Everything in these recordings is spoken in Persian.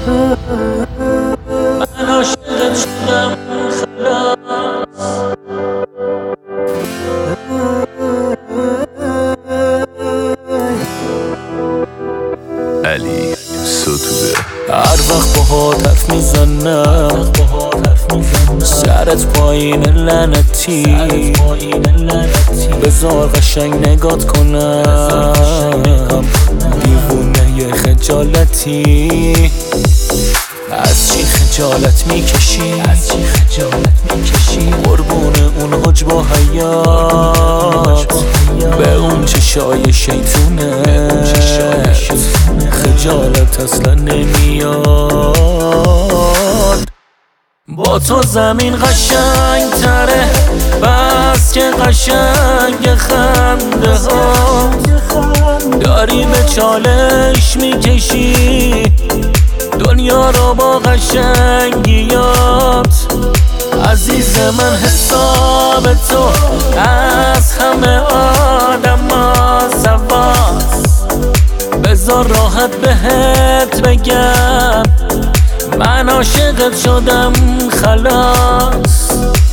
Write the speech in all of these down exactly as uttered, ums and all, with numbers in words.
من عاشقت شدم خلاص. علی ستوده. هر وقت باهات حرف میزنم سرت پایین لعنتی، بذار قشنگ نگات کنم دیوونه خجالتی. از چی خجالت میکشی؟ از چی خجالت میکشی؟ قربون اون حج با حیات، به اون چشای شیطونه خجالت اصلا نمیاد. با تو زمین قشنگ تره، بس که قشنگ خنده ها داری به چالش میکشی دنیا رو با قشنگیات. عزیز من حساب تو از همه آدم ها زواست، بذار راحت بهت بگم من عاشقت شدم خلاص.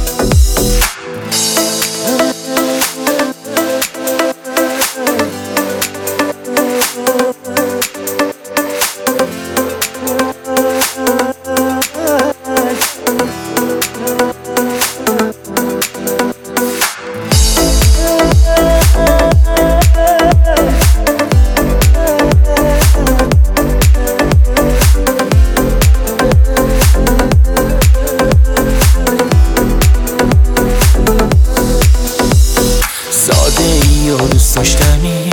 دوست داشتنی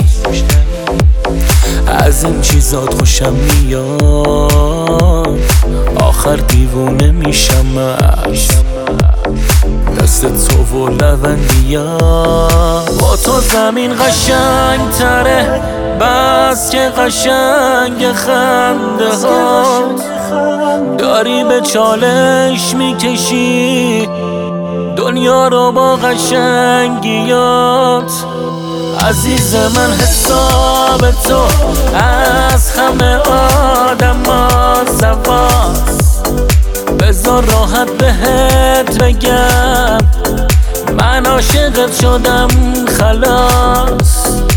از این چیزات خوشم میاد، آخر دیوونه میشم دست تو و لوندیات. با تو زمین قشنگ تره، بس که قشنگ خنده ها داری به چالش میکشی دنیا رو با قشنگیات. عزیز من حساب تو از همه آدم ها زواست، بذار راحت بهت بگم من عاشقت شدم خلاص.